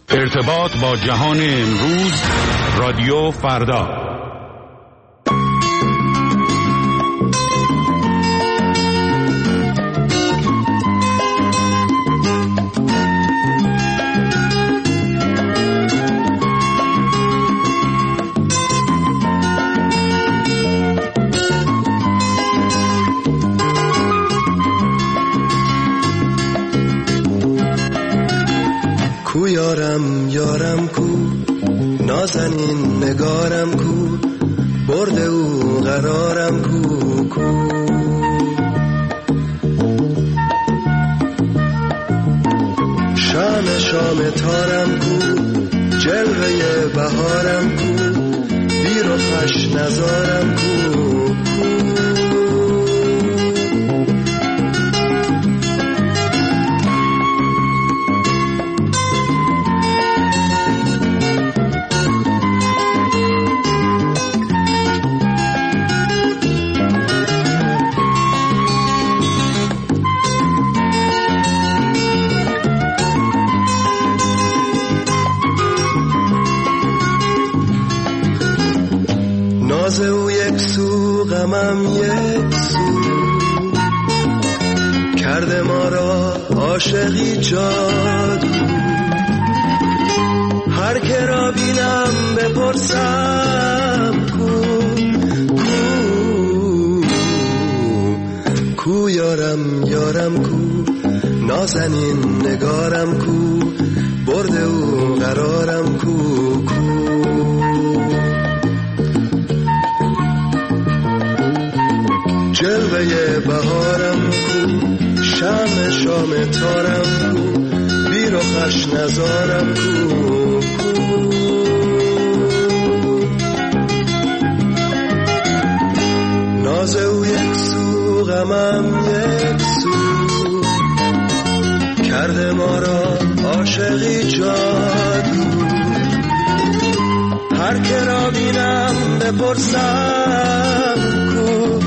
ارتباط با جهان امروز، رادیو فردا. کو یارم یارم کو، نازنین نگارم کو، برد او قرارم کو کو. شام شام تارم کو، جلوه بهارم کو، بیر و خوش نزارم کو کو. ناز او یک سو، غمم یک سو، کرده ما را عاشقی جادو. هر که را بینم بپرسم کو کو کو، یارم یارم کو، نازنین نگارم کو، برد او قرارم کو کو. جلوه بهارم کو، شام شام تارم کو، بیر و خوش نزارم کو کو. ناز او یک سو، غمم یک سو، کرده ما را عاشقی جادو. هر که را بینم بپرسم کو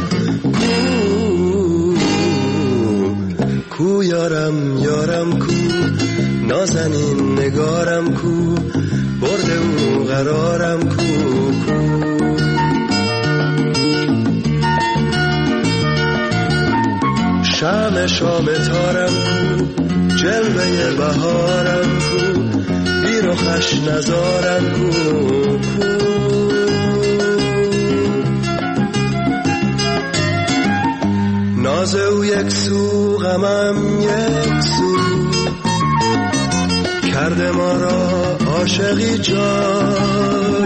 کو، یارم یارم کو، نازنین نگارم کو، برد او قرارم کو کو. شام شام تارم کو، جلوه بهارم کو، بیر و خوش نزارم کو کو. ناز او یک سو، غمم یک سو، کرده ما را عاشقی جادو.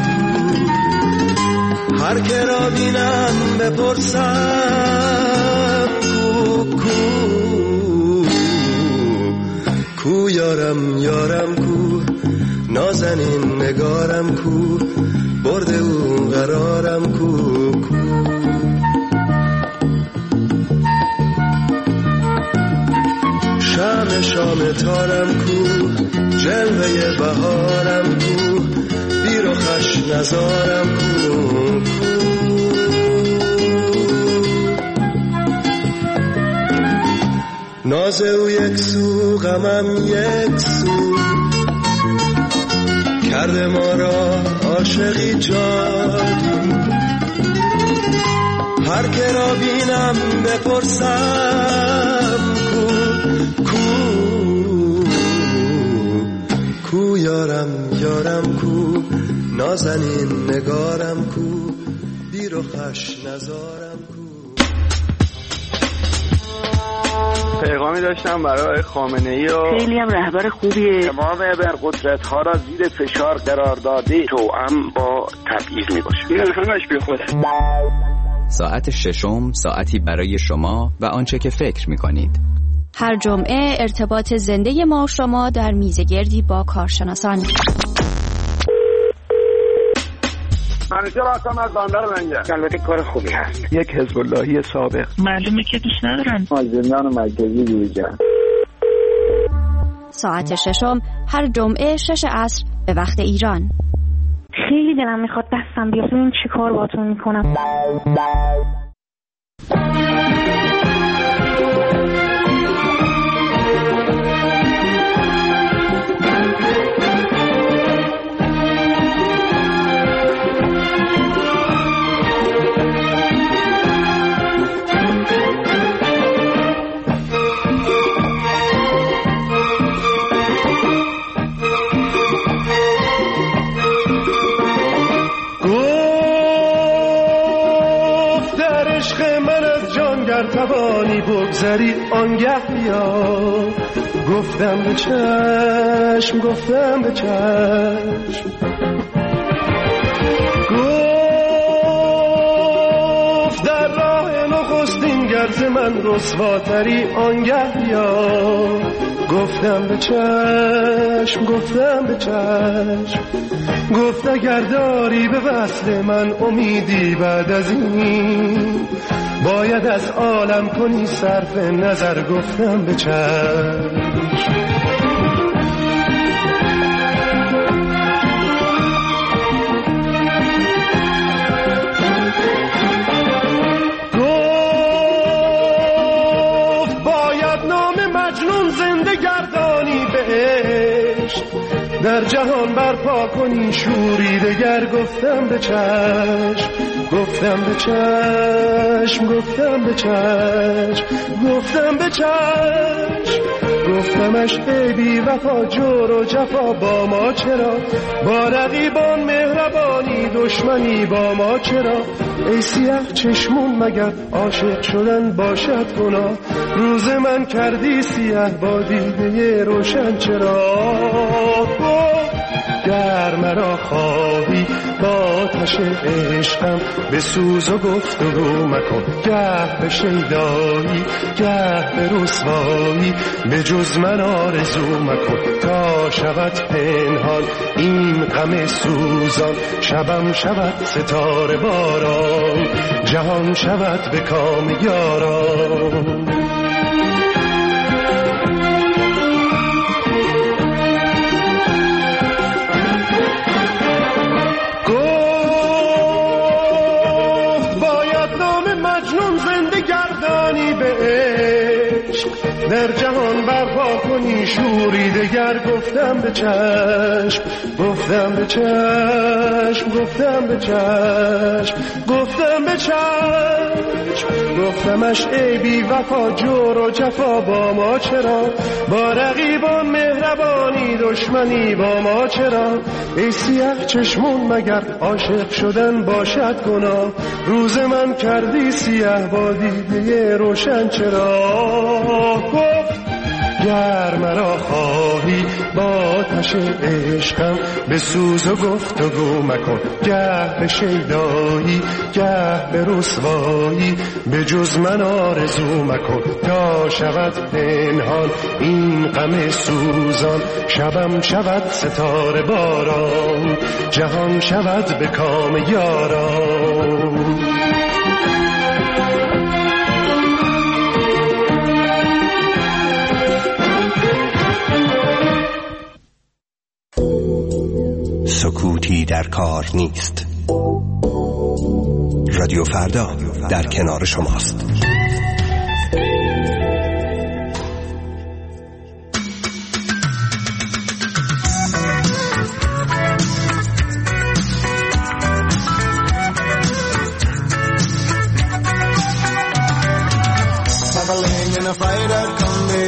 هر که را بینم بپرسم کو کو کو، یارم یارم کو، نازنین نگارم کو، برد او قرارم کو کو. شام شام تارم کو، جلوه بهارم کو، بیر و خوش نزارم کو کو. ناز او یک سو، غمم یک سو، کرده ما را عاشقی جادو. هر که را بینم بپرسم کو یارم یارم کو، نازنین نگارم کو، بیر و خوش نزارم کو. پیغامی داشتم برای خامنه‌ای و خیلی هم رهبر خوبیه. امام ابرقدرت ها را زیر فشار قرار داده، توأم با تبعیض میباشه. این همش بی خوده. ساعت ششم، ساعتی برای شما و آنچه که فکر میکنید. هر جمعه ارتباط زنده ما و شما در میزگردی با کارشناسان. همیشه راستم از باندر منگه. البته کار خوبی هست. یک حزب اللهی سابق. معلومه که دوست ندارن. زندان مرکزی دیوجان. ساعت ششم هر جمعه 6 عصر به وقت ایران. خیلی دلم میخواد دستم بیاد ببینم چی کار باهاتون میکنم. بگذری آنگه بیا. گفتم به چشم، گفتم به چشم، گفت در راه نخستین گرز من رسواتری آنگه بیا. گفتم به چشم، گفتم به چشم، گفت اگر داری به وصل من امیدی بعد از این باید از عالم کنی صرف نظر. گفتم به چشم، در جهان برپا کنی شوری دگر. گفتم به چشم، گفتم به چشم، گفتم به چشم، گفتم به چشم، گفتمش ای بی وفا جور و جفا با ما چرا؟ با رقیبان مهربانی دشمنی با ما چرا؟ ای سیاه چشمون مگر عاشق شدن باشد گناه؟ روز من کردی سیاه با دیده روشن چرا؟ گر مرا خواهی با آتش عشقم به سوز و گفتگو مکن. گه به شیدایی گه به رسوایی به جز من آرزو مکن. تا شود پنهان این غم سوزان، شبم شود ستاره باران، جهان شود به کام یاران. در جهان برپا کنی شوری دگر. گفتم به چشم، گفتم به چشم، گفتم به چشم، گفتم به چشم، گفتمش ای بی وفا جور و جفا با ما چرا؟ با رقیبان مهربانی دشمنی با ما چرا؟ ای سیاه چشمون مگر عاشق شدن باشد گناه؟ روز من کردی سیاه با دیده روشن چرا؟ گر مرا خواهی با آتش عشقم به سوز و گفتگو مکن. گه به شیدایی گه به رسوایی به جز من آرزو مکن. تا شود پنهان این غم سوزان، شبم شود ستاره باران، جهان شود به کام یاران. سکوتی در کار نیست. رادیو فردا در کنار شماست. Traveling in a freighter combi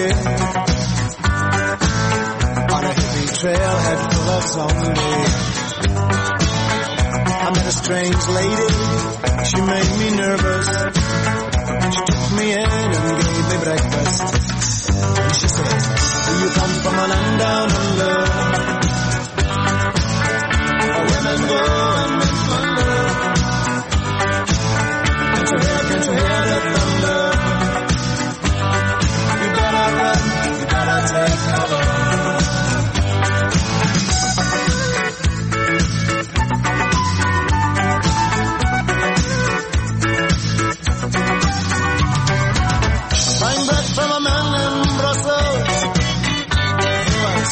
on a hippie trailhead full of zombies. I met a strange lady, she made me nervous. She took me in and gave me breakfast. And she said, do you come from a land down under, where women go and men wonder? Can't you hear the thunder? You better run, you better take cover. From a man in Brussels, so I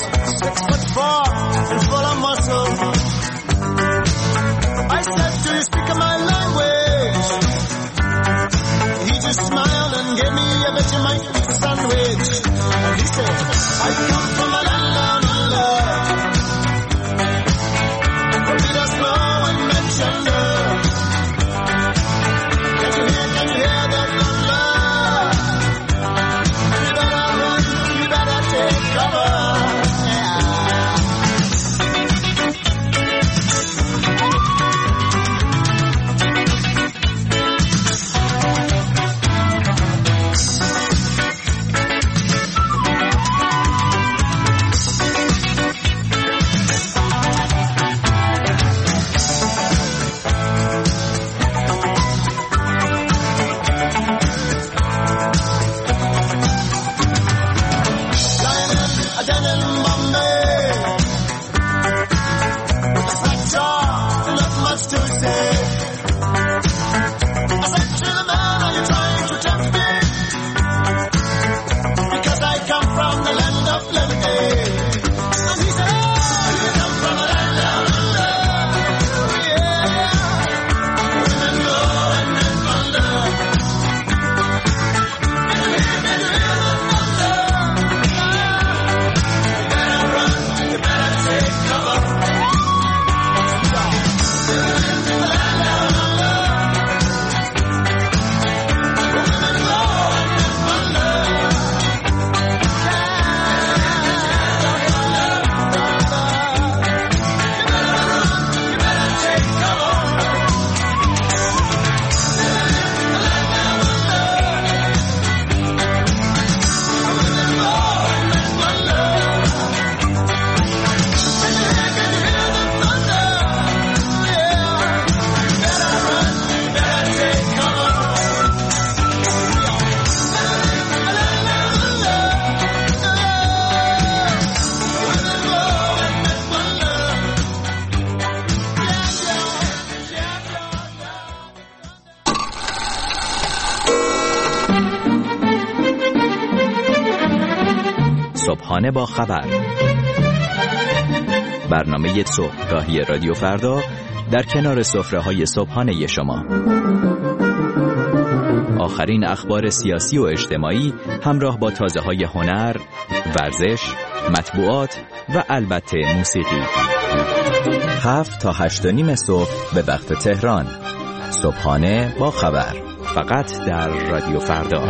صبحانه با خبر، برنامه صبحگاهی رادیو فردا در کنار سفره‌های صبحانه شما. آخرین اخبار سیاسی و اجتماعی همراه با تازه‌های هنر، ورزش، مطبوعات و البته موسیقی. 7 تا 8:30 صبح به وقت تهران. صبحانه با خبر، فقط در رادیو فردا.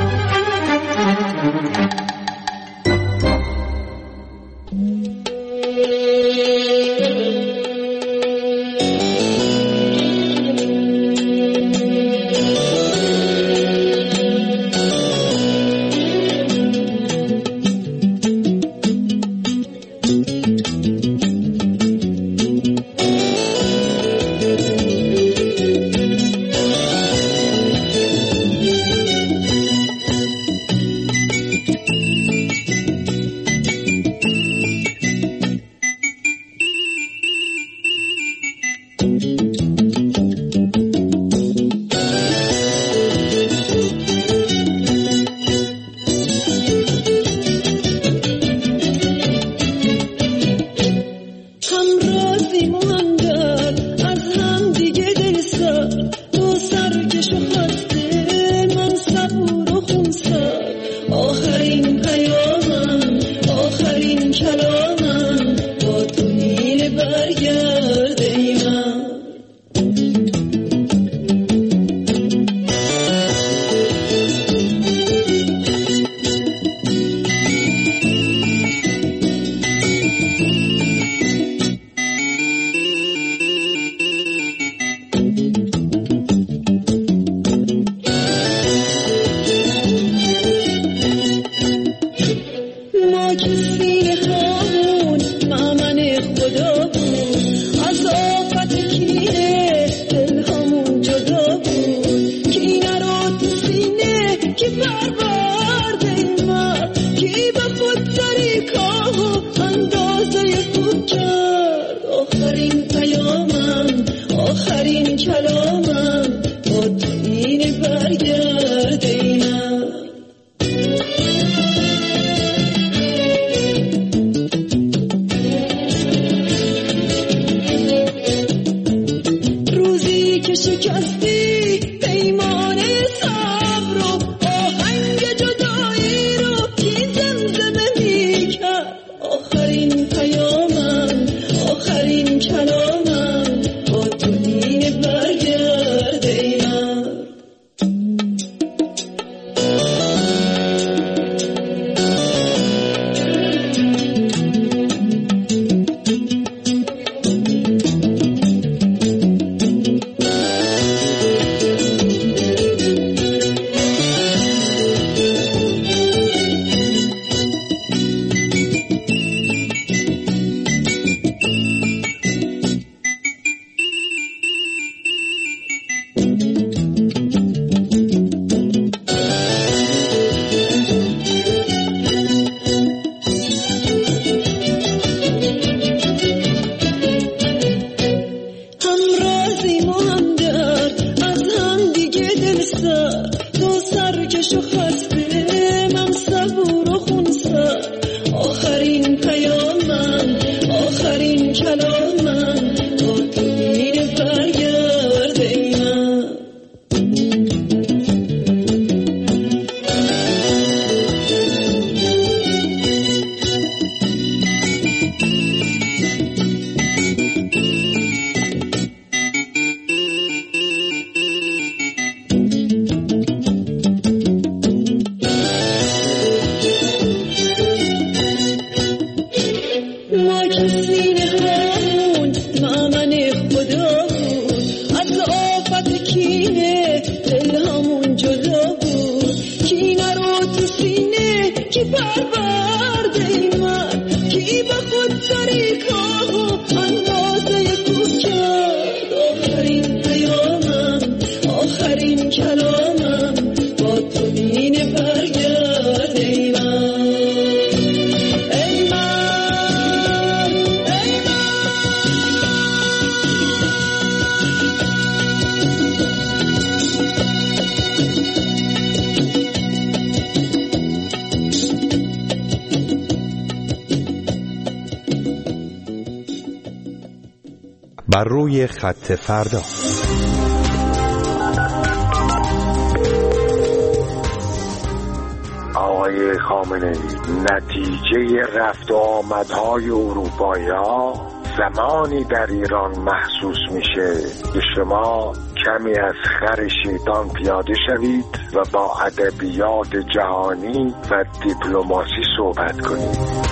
ای بر روی خط فردا. آقای خامنه‌ای، نتیجه رفت و آمدهای اروپایی‌ها زمانی در ایران محسوس میشه که شما کمی از خر شیطان پیاده شوید و با ادبیات جهانی و دیپلماسی صحبت کنید.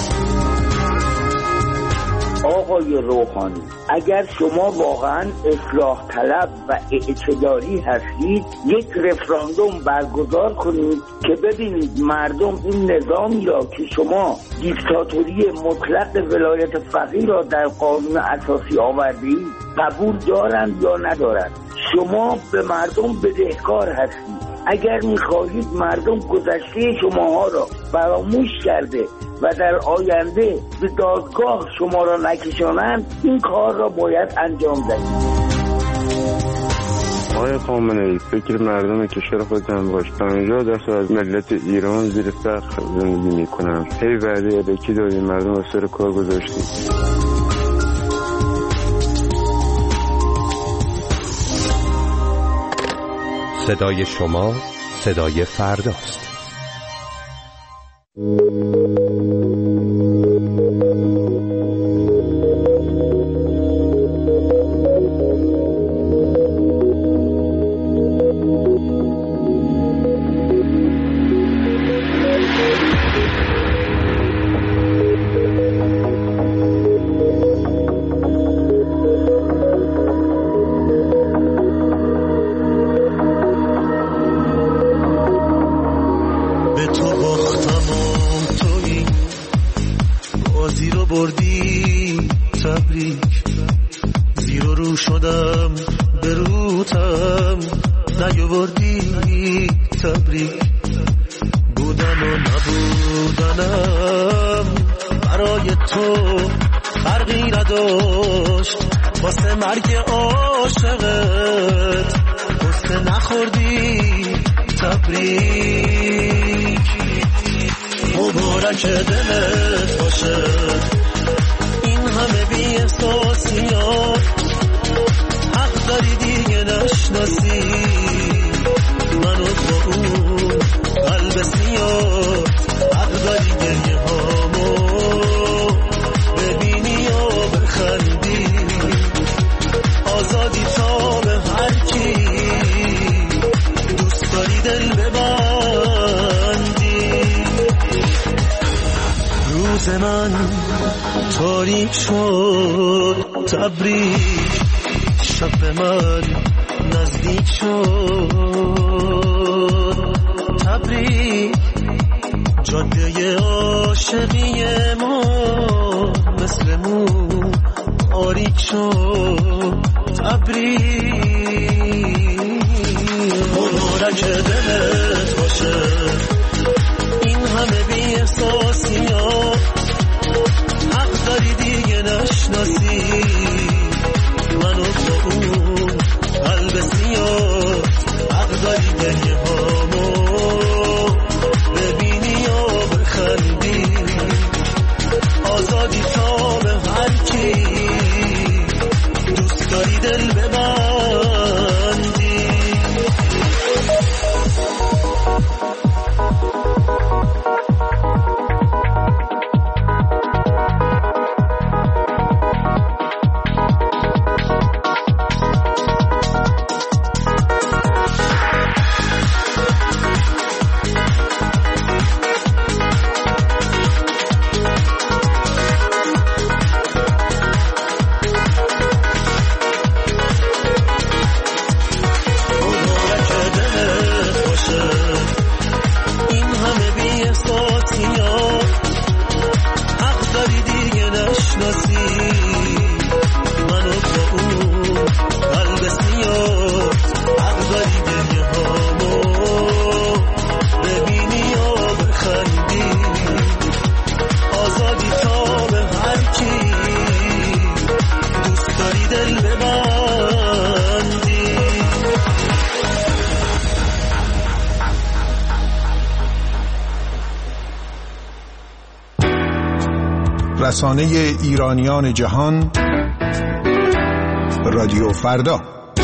آقای روحانی، اگر شما واقعا اصلاح طلب و اعتدالی هستید، یک رفراندوم برگزار کنید که ببینید مردم این نظامی را که شما دیکتاتوری مطلق ولایت فقیه را در قانون اساسی آوردید قبول دارند یا ندارند. شما به مردم بدهکار هستید. اگر می‌خواهید مردم گذشته شماها را فراموش کرده و در آینده به دادگاه شما را نکشانند، این کار را باید انجام دهید. آقای خامنه‌ای، فکر مردم کشور خودتان باش. 50% از ملت ایران زیر فقر زندگی میکنن. هی وعده الکی دادید، مردم را سر کار گذاشتید. صدای شما صدای فرداست. تاریک شد تبریک، شب به من نزدیک شد تبریک، جاده عاشقی ما مثل مو تاریک شد تبریک. مبارک دلت باشه این همه بی احساسی ها، حق داری دیگه نشناسی منو با اون قلب سیاه، حق داری گریه هامو ببینی یا بخندی، آزادی تا به هر کی دوست داری دل ببندی. رسانه ایرانیان جهان رادیو فردا.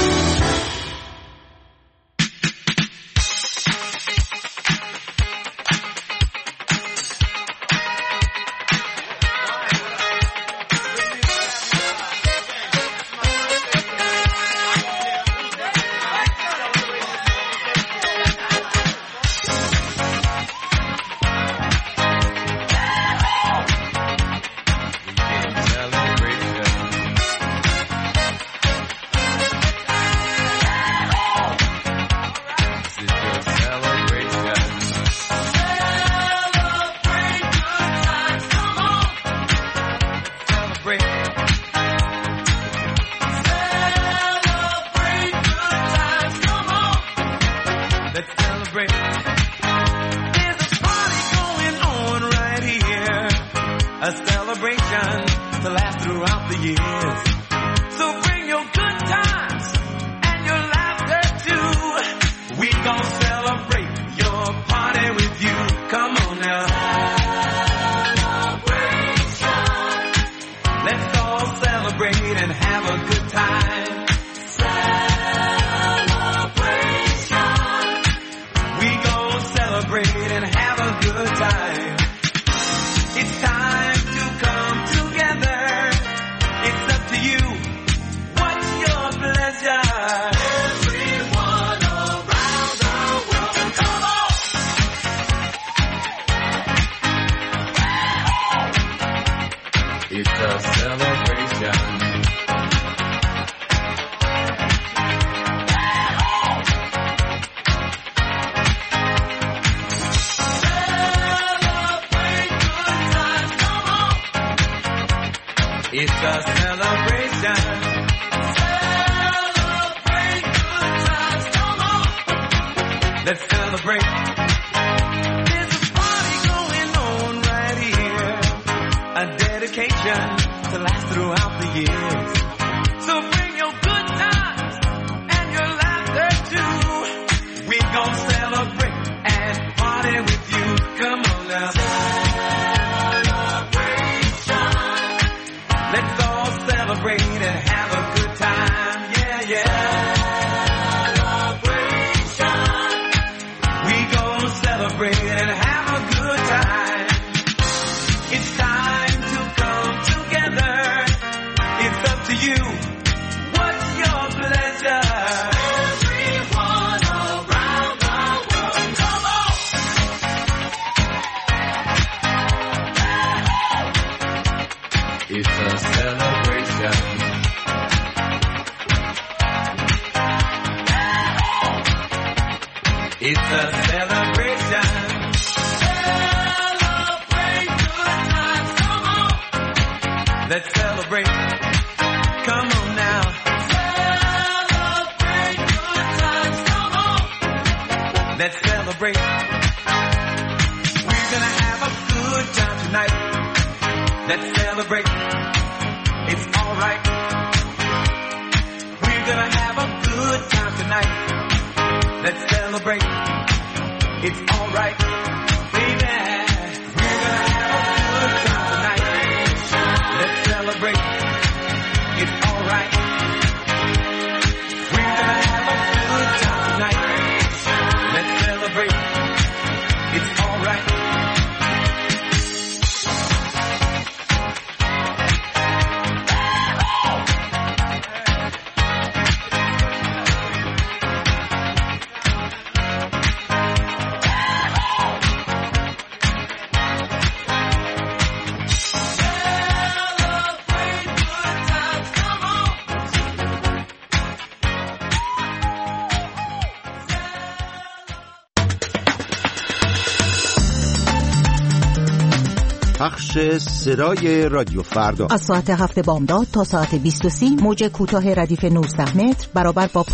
پخش صدای رادیو فردا از ساعت 7 بامداد تا ساعت 20:30 موج کوتاه ردیف 19 متر برابر با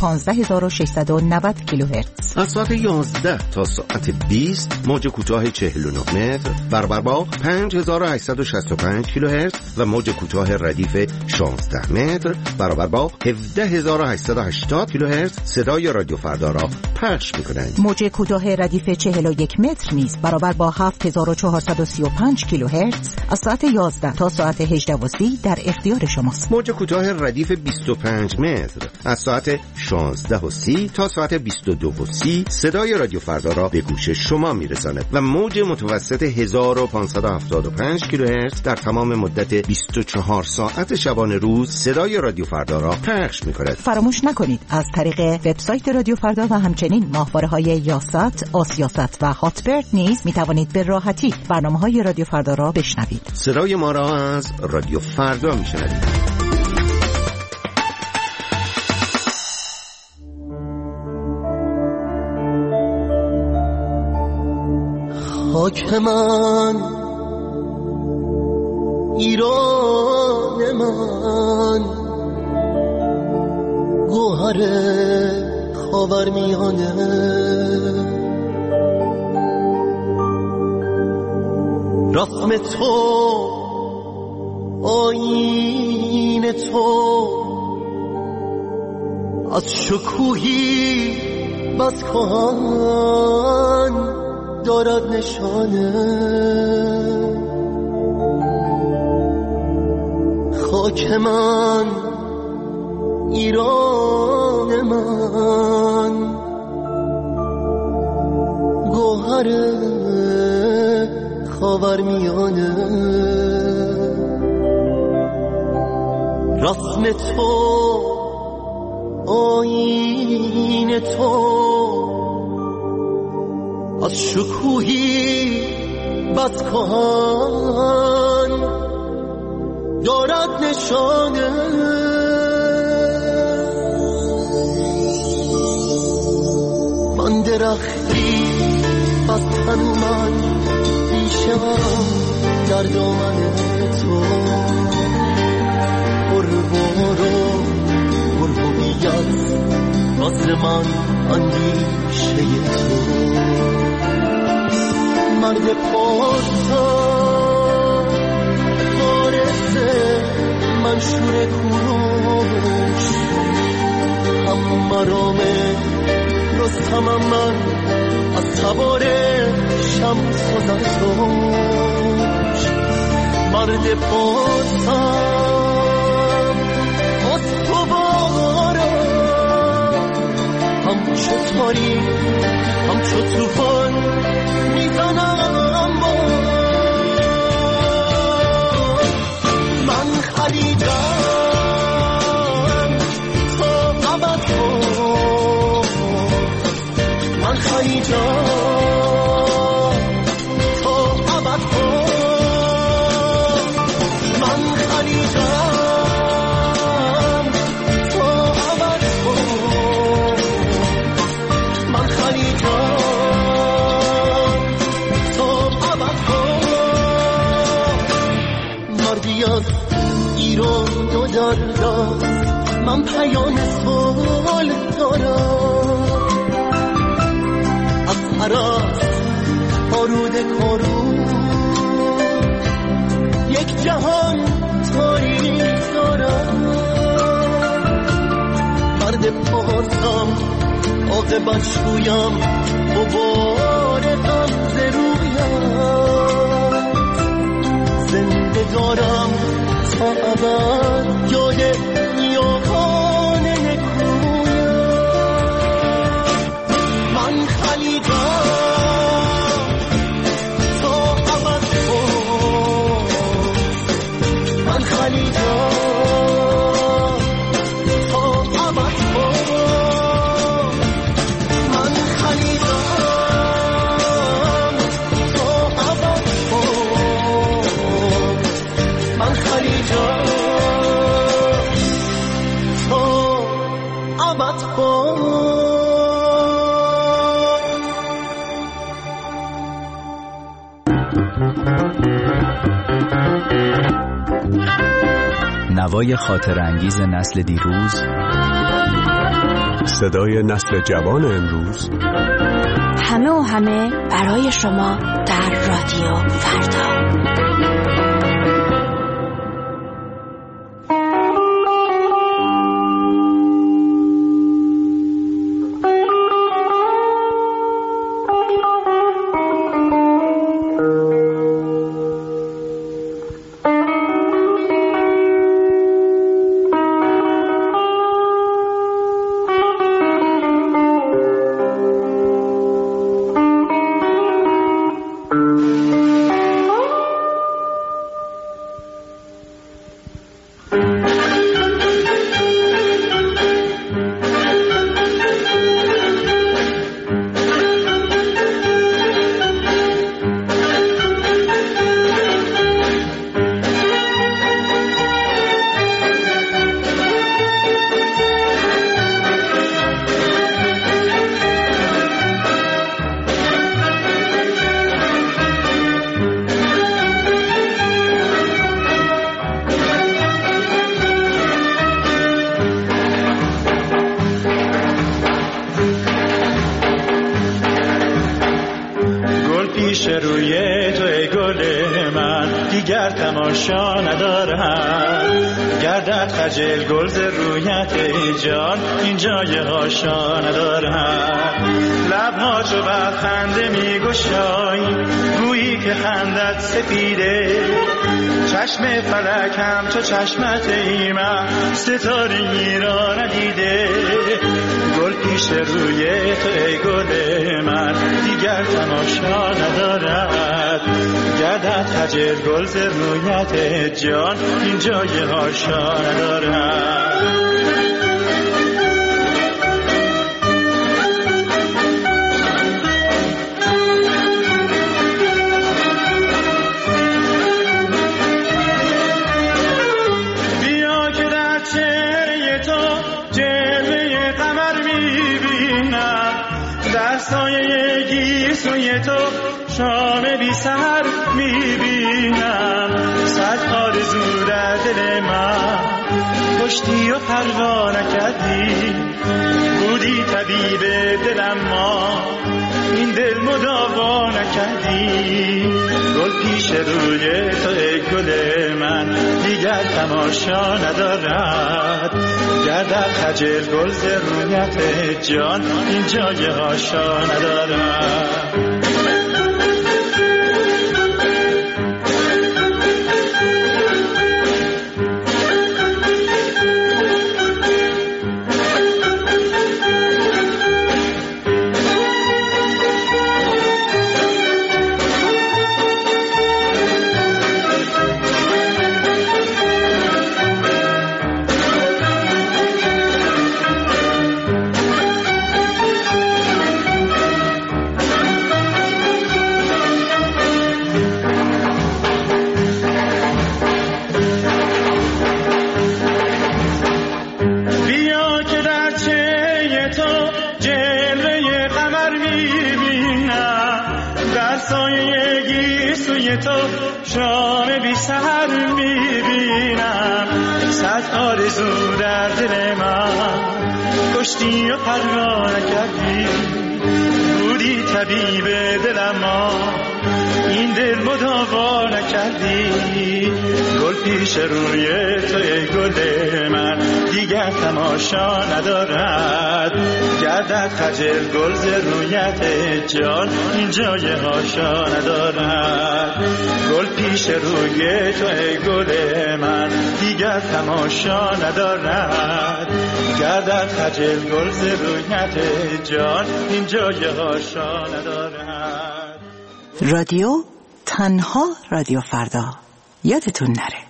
15690 کیلوهرتز. از ساعت 11 تا ساعت 20 موج کوتاه 49 متر برابر با 5865 کیلوهرتز و موج کوتاه ردیف 16 متر برابر با 17880 کیلوهرتز صدای رادیو فردا را پخش می‌کنند. موج کوتاه ردیف 41 متر نیز برابر با 7435 کیلوهرتز کیلوهرتز از ساعت 11 تا ساعت 18:30 در اختیار شماست. موج کوتاه ردیف 25 متر از ساعت 16:30 تا ساعت 22:30 صدای رادیو فردا را به گوش شما میرساند و موج متوسط 1575 کیلوهرتز در تمام مدت 24 ساعت شبانه روز صدای رادیو فردا را پخش می‌کند. فراموش نکنید از طریق وبسایت رادیو فردا و همچنین ماهواره‌های یاست، آسیاست و هاتبرد نیز می‌توانید به راحتی برنامه‌های رادیو فردا را بشنوید. صدای ما را از رادیو فردا می‌شنوید. خاک من، ایران من، گوهر خاورمیانه، رسم تو، آیین تو، از شکوهی بس کهن دارد نشانه. خاک من، ایران من، گوهر خاورمیانه، رسم تو، آیین تو، از شکوهی بس کهن دارد نشانه. من درختی بس تنومن میشم در دامن تو، برو بیاد راز من اندیشه تو. مرد پارسان وارث منشور کوروش، هم مرام رستمم من از سوار شمس و زرتوش. مرد پارسان استوارم، همچو تاریک همچو طوفان میزنم با. من خلیجم تو ابد کن، من خلیجم تو ابد کن، من خلیجم تو ابد کن، من خلیجم از ایران دو دردم. من پیام سال دارم از هراس آرود کارو، یک جهان تاریک دارم. مرد پاسم عاقبت شویم، مبارکم ز رویم، زنده دارم تا ابد یاد نیاکان نکویم. من خلیجم تا ابد کن، من خلیجم تا ابد کن، من خلیجم تا ابد کن، من خلیجم تا ابد کن. نوای خاطر انگیز نسل دیروز، صدای نسل جوان امروز، همه و همه برای شما در رادیو فردا. روی تو ای گل من دیگر تماشا ندارم. گردد خجل گل ز رویت ای جان این جای هاشا ندارم. لبها چو بر خنده می گشایی گویی که خندت سپیده. چشم فلک هم تو چشمت ای من ستاره‌ای را ندیده. گل پیش روی تو ای گل من دیگر تماشا ندارد. گردد خجل گل ز رویت جان این جای هاشا ندارد. سایه گیسوی تو شام بی سحر میبینم. صد آرزو در دل من کشتی و پروا نکردی. بودی طبیب دلم ما این دل مداوا نکردی. گل پیش روی تو ای گل من دیگر تماشا ندارد. گردد خجل گل ز رویت جان این جای هاشا ندارد. تو شام بی سحر میبینم. صد آرزو در دل من کشتی و پروا نکردی. بودی طبیب دلم ما این دل مداوا نکردی. گل پیش روی تو ای گل من دیگر تماشا ندارد. گردد خجل گل ز رویت جان این جای هاشا ندارد. گل پیش روی تو ای گل من دیگر تماشا ندارد. گردد خجل گل ز رویت جان این جای هاشا ندارد. رادیو تنها رادیو فردا یادتون نره.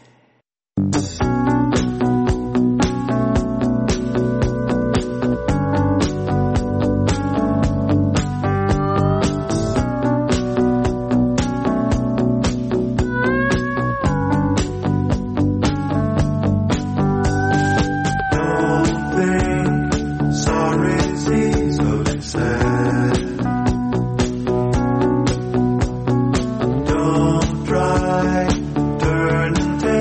Turn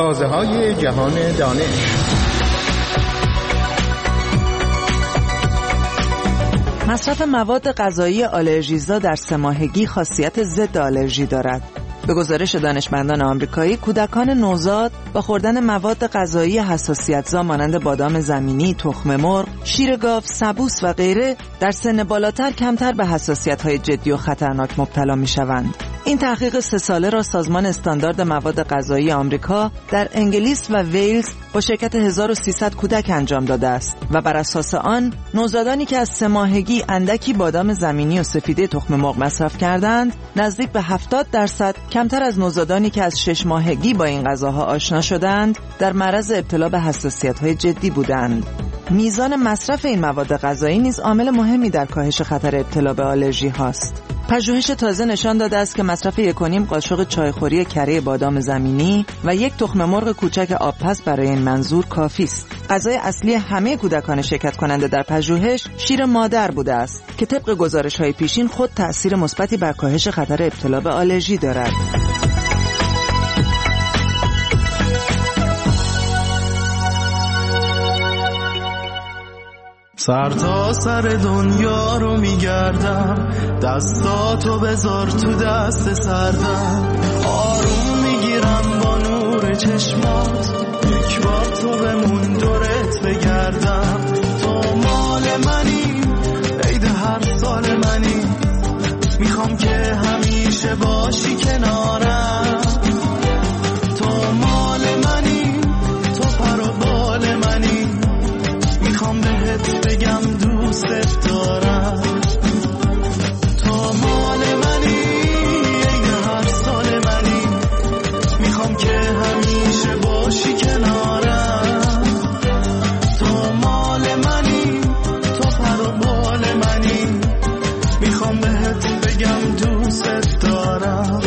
تازه‌های جهان دانش. مصرف مواد غذایی آلرژیزا در 3 ماهگی خاصیت ضد آلرژی دارد. به گزارش دانشمندان آمریکایی، کودکان نوزاد با خوردن مواد غذایی حساسیت‌زا مانند بادام زمینی، تخم مرغ، شیر گاو، سبوس و غیره در سن بالاتر کمتر به حساسیت‌های جدی و خطرناک مبتلا می‌شوند. این تحقیق 3 ساله را سازمان استاندارد مواد غذایی آمریکا در انگلیس و ویلز با شرکت 1300 کودک انجام داده است و بر اساس آن نوزادانی که از 3 ماهگی اندکی بادام زمینی و سفیده تخم مرغ مصرف کردند نزدیک به 70% کمتر از نوزادانی که از 6 ماهگی با این غذاها آشنا شدند در معرض ابتلا به حساسیت‌های جدی بودند. میزان مصرف این مواد غذایی نیز عامل مهمی در کاهش خطر ابتلا به آلرژی هاست. پژوهش تازه نشان داده است که مصرف 1.5 قاشق چایخوری کره بادام زمینی و 1 تخم مرغ کوچک آبپز برای این منظور کافی است. غذای اصلی همه کودکان شرکت کننده در پژوهش شیر مادر بوده است که طبق گزارش‌های پیشین خود تأثیر مثبتی بر کاهش خطر ابتلا به آلرژی دارد. سر تا سر دنیا رو میگردم، دستاتو بذار تو دست سردم، آروم میگیرم با نور چشمات، یک بار تو بمون دورت بگردم. تو مال منی، عید هر سال منی، میخوام که همیشه باشی کنارم. تو مال منی، تو پر و بال منی، میخوام بهت بگم دوست دارم. تو مال منی، عید هر سال منی، میخوام که همیشه باشی کنارم. تو مال منی، تو پر و بال منی، میخوام بهت بگم دوست دارم.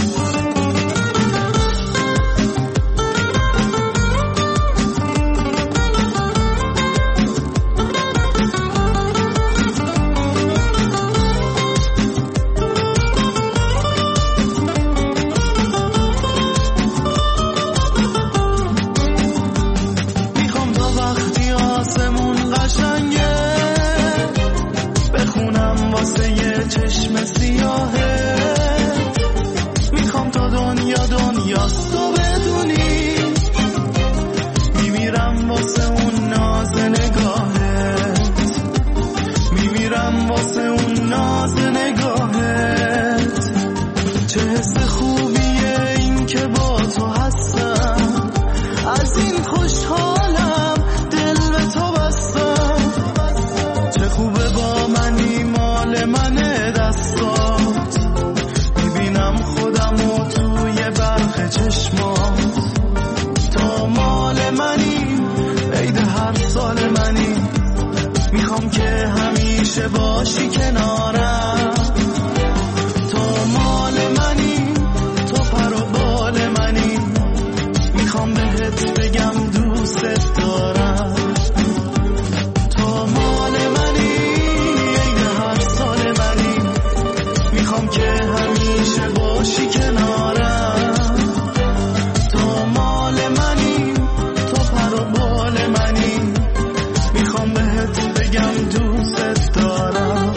باشی کنارم. تو مال منی، تو پر و بال منی، میخوام بهت بگم دوست دارم. تو مال منی، عید هر سال منی، میخوام که همیشه باشی کنارم. تو مال منی، تو پر و بال منی، میخوام بهت بگم دوست دارم.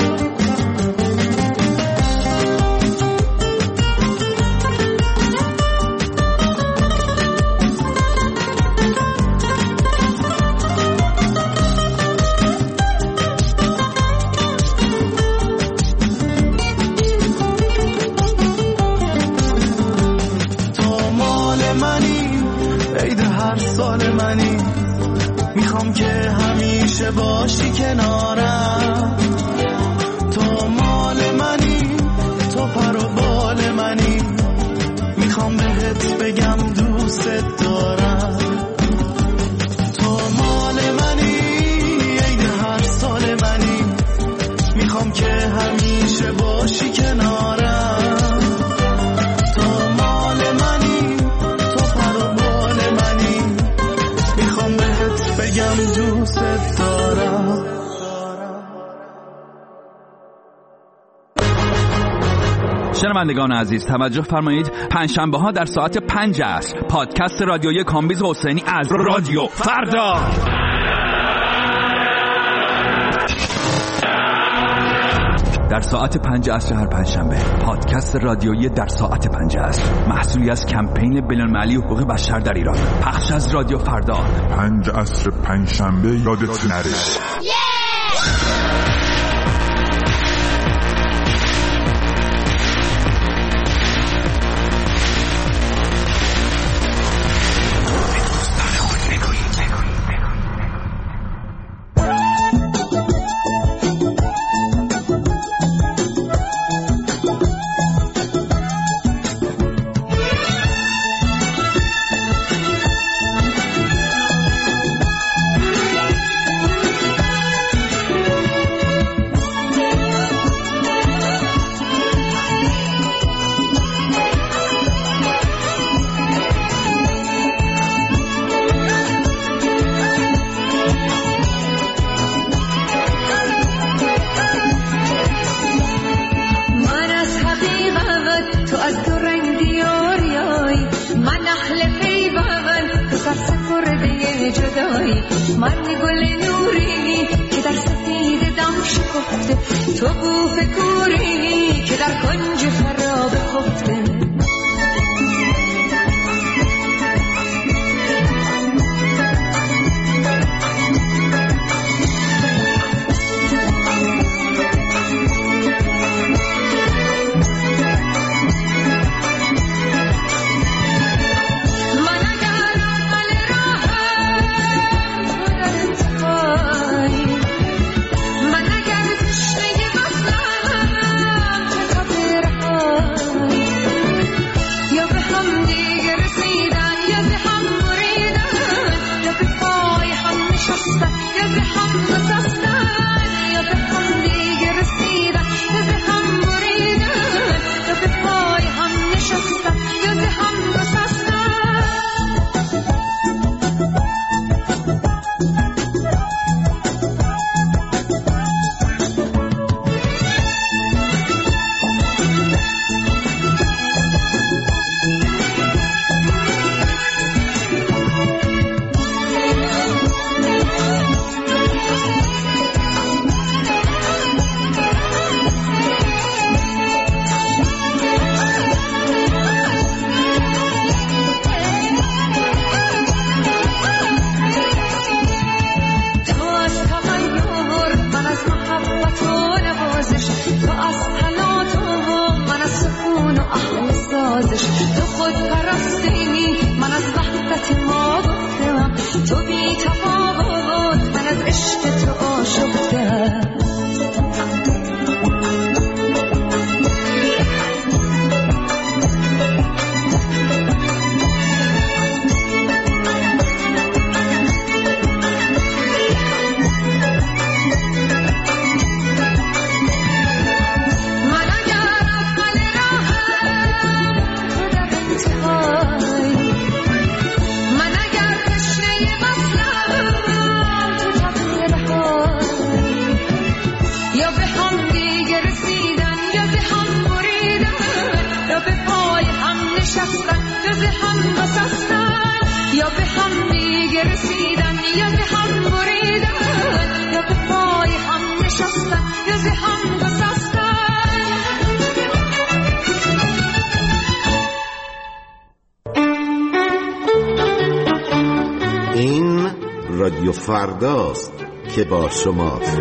تو مال منی، عید هر سال منی، میخوام که همیشه باشی کنارم. تو مال منی، تو پر و بال منی، میخوام بهت بگم دوست دارم. تو مال منی، عید هر سال منی، میخوام که همیشه باشی کنارم. تو مال منی، تو پر و بال منی، میخوام بهت بگم دوست دارم. شنوندگان عزیز توجه فرمایید، پنجشنبه ها در ساعت 5 عصر پادکست رادیویی کامبیز حسینی از رادیو فردا در ساعت 5 عصر هر پنجشنبه. پادکست رادیویی در ساعت 5 عصر محصولی از کمپین بین‌المللی حقوق بشر در ایران، پخش از رادیو فردا. 5 عصر پنجشنبه یادت نره. این رادیو فرداست که با شماست.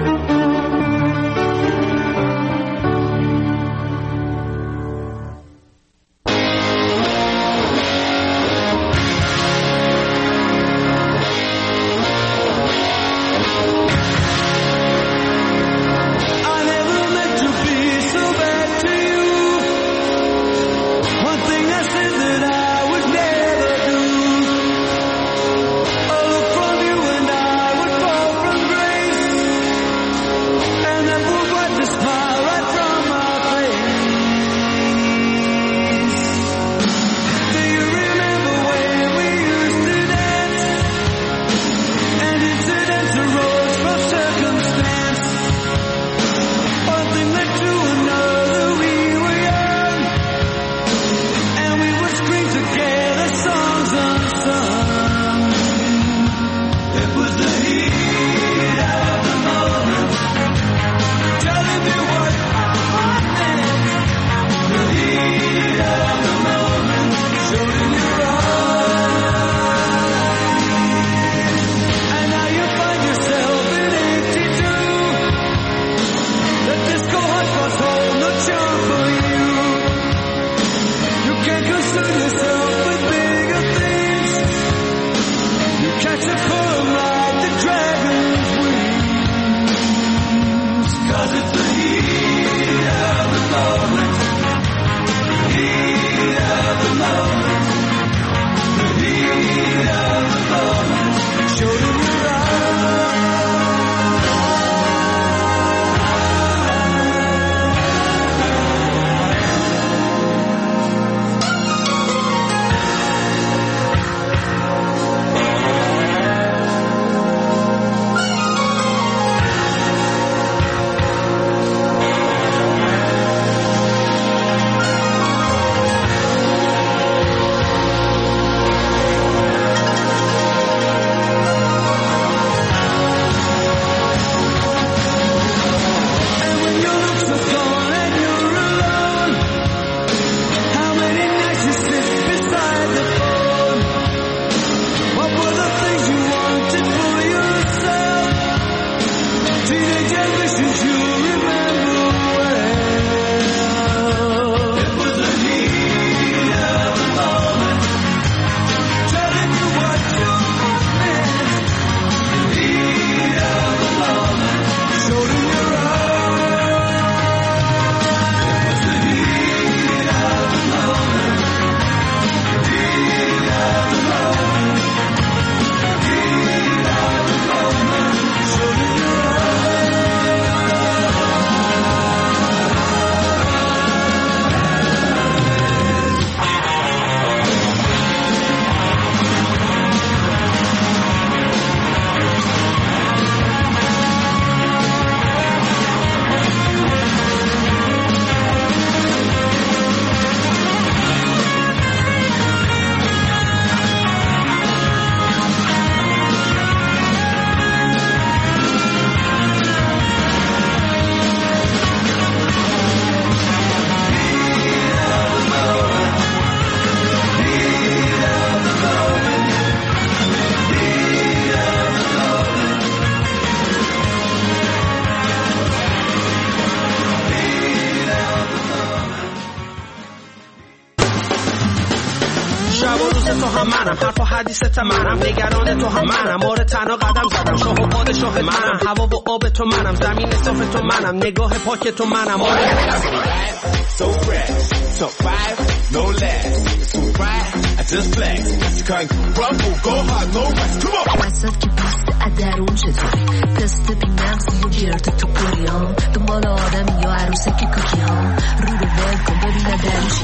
تو هم منم، حرف و حدیثت منم، نگران تو هم منم، آره تنها قدم زدم، شاه و پادشاه منم، هوا و آب تو منم، زمین صاف تو منم، نگاه پاک تو منم. آره so fresh, top 5, no less, so right, I just flex, you can't rumble, go hard, no rest, come on. وسط که پست ادرون چطوری تست بی مغزی و گرد تو پریان دنبال آدمی یا عروسه که کوکی ها رو ول کن ببینه درشی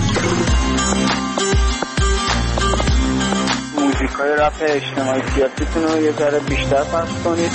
موزیکای رپ اجتماعی سیاسیتون رو یه ذره بیشتر پخش کنید.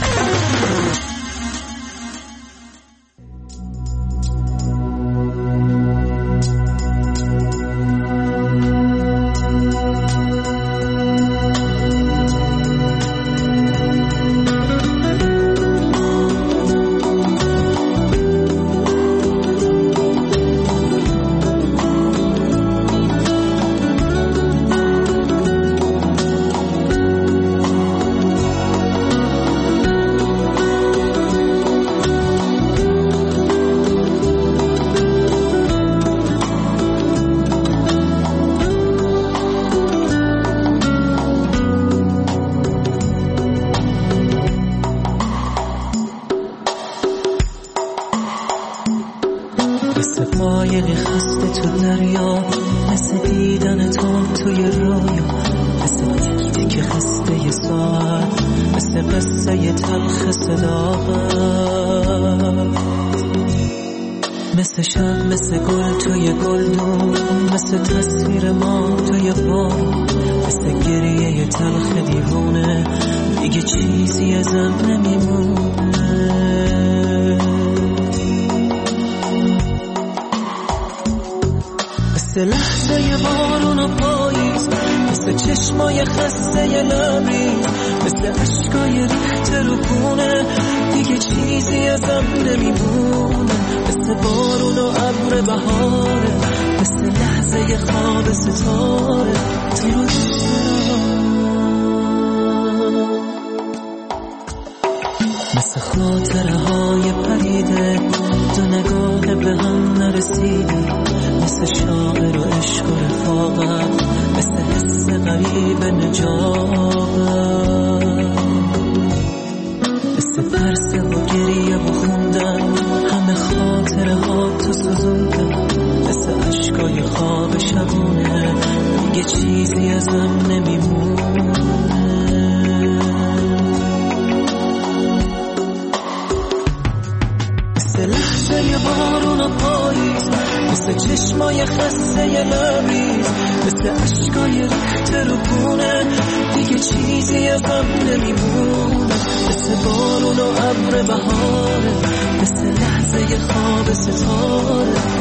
مثل شب مثل گل توی گلدون مثل تصویر ما توی بارون مثل گریه تلخ دیوونه دیگه چیزی ازم نمیمونه مثل لحظه بارون و پاییز مثل چشمای خسته لبریز مثل عشقای ریخته رو خونه دیگه چیزی ازم نمیمونه مثل بارون و ابر بهاره مثل لحظه خواب ستاره تو رو دوست دارم مثل خاطره های پریده دو نگاه به هم نرسیده مثل شاعر و عشق و رفاقت مثل حس غریب نجات مثل فرسه و گریه و خوندن همه خاطره ها تو سوزوندن مثل عشقای خواب شبونه دیگه چیزی ازم نمیمونه مثل لحظه بارون و پاییز مثل چشمای خسته لبریز مثل عشقای ریخته رو خونه دیگه چیزی ازم نمیمونه مثل بارون و ابر بهاره مثل لحظه خواب ستاره